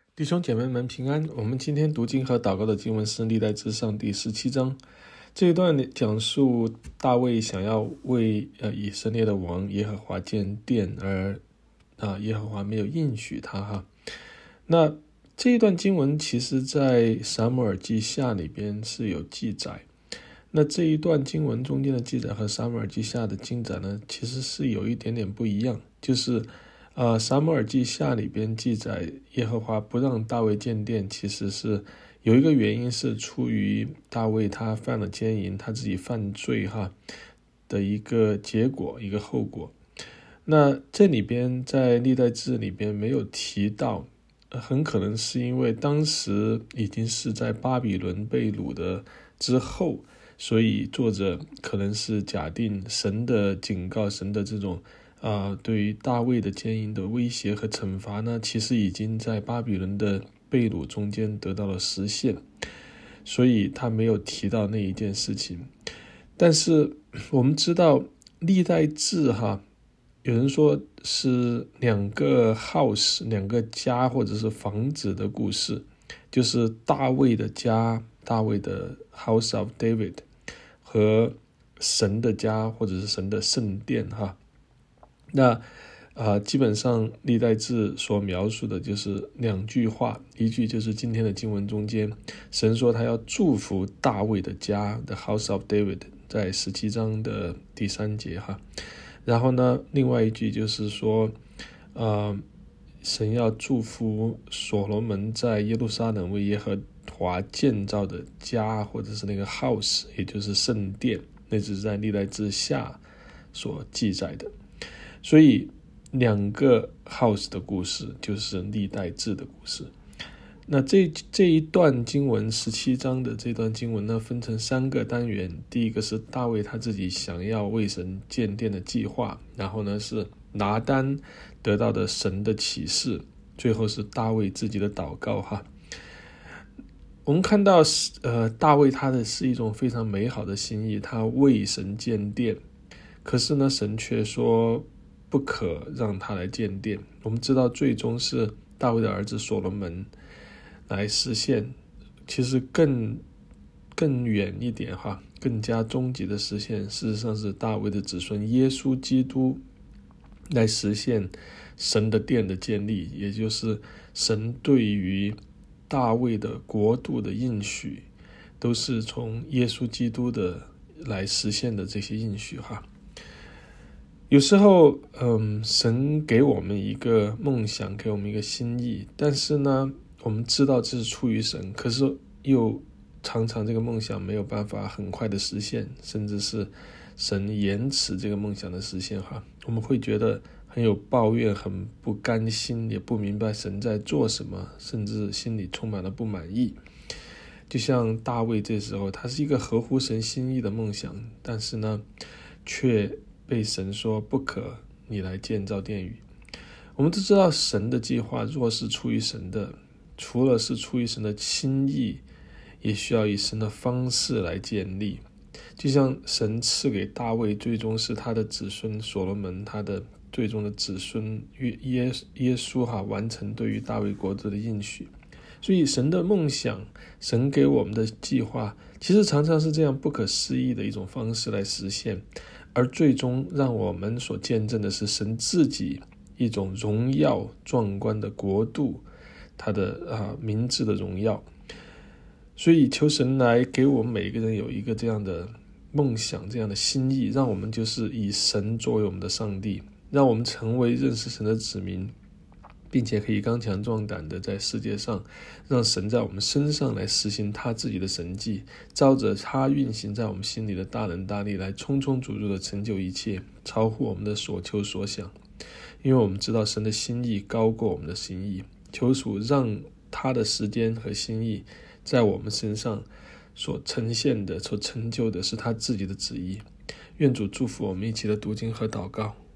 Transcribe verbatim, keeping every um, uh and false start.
弟兄姐妹们平安。我们今天读经和祷告的经文是历代志上第十七章。这一段讲述大卫想要为呃以色列的王耶和华建殿，而啊耶和华没有应许他哈。那这一段经文其实在撒母耳记下里边是有记载。那这一段经文中间的记载和撒母耳记下的记载呢，其实是有一点点不一样，就是呃，撒母耳记下里边记载耶和华不让大卫建殿，其实是有一个原因是出于大卫他犯了奸淫，他自己犯罪哈的一个结果，一个后果。那这里边在历代志里边没有提到，很可能是因为当时已经是在巴比伦被掳的之后，所以作者可能是假定神的警告，神的这种啊、呃，对于大卫的奸淫的威胁和惩罚呢，其实已经在巴比伦的被掳中间得到了实现，所以他没有提到那一件事情。但是我们知道历代志哈，有人说是两个 house 两个家或者是房子的故事，就是大卫的家，大卫的 house of David 和神的家或者是神的圣殿哈。那呃，基本上历代志所描述的就是两句话，一句就是今天的经文中间，神说他要祝福大卫的家 The House of David， 在十七章的第三节哈。然后呢，另外一句就是说呃，神要祝福所罗门在耶路撒冷为耶和华建造的家，或者是那个 house， 也就是圣殿，那只是在历代志下所记载的。所以两个 house 的故事就是历代志的故事。那这这一段经文十七章的这段经文呢，分成三个单元。第一个是大卫他自己想要为神建殿的计划，然后呢是拿单得到的神的启示，最后是大卫自己的祷告哈。我们看到呃，大卫他的是一种非常美好的心意，他为神建殿，可是呢神却说不可让他来建殿。我们知道最终是大卫的儿子所罗门来实现，其实更更远一点哈，更加终极的实现，事实上是大卫的子孙耶稣基督来实现神的殿的建立，也就是神对于大卫的国度的应许，都是从耶稣基督的来实现的这些应许哈。有时候嗯，神给我们一个梦想，给我们一个心意，但是呢我们知道这是出于神，可是又常常这个梦想没有办法很快的实现，甚至是神延迟这个梦想的实现哈。我们会觉得很有抱怨，很不甘心，也不明白神在做什么，甚至心里充满了不满意。就像大卫这时候，他是一个合乎神心意的梦想，但是呢却被神说不可你来建造殿宇。我们都知道神的计划若是出于神的，除了是出于神的心意，也需要以神的方式来建立。就像神赐给大卫，最终是他的子孙所罗门，他的最终的子孙耶耶稣哈，完成对于大卫国度的应许。所以神的梦想，神给我们的计划，其实常常是这样不可思议的一种方式来实现，而最终让我们所见证的是神自己一种荣耀壮观的国度，他的、呃、名字的荣耀。所以求神来给我们每一个人有一个这样的梦想，这样的心意，让我们就是以神作为我们的上帝，让我们成为认识神的子民，并且可以刚强壮胆的在世界上让神在我们身上来实行他自己的神迹，照着他运行在我们心里的大能大力来充充足足的成就一切，超乎我们的所求所想。因为我们知道神的心意高过我们的心意，求主让他的时间和心意在我们身上所呈现的，所成就的是他自己的旨意。愿主祝福我们一起的读经和祷告。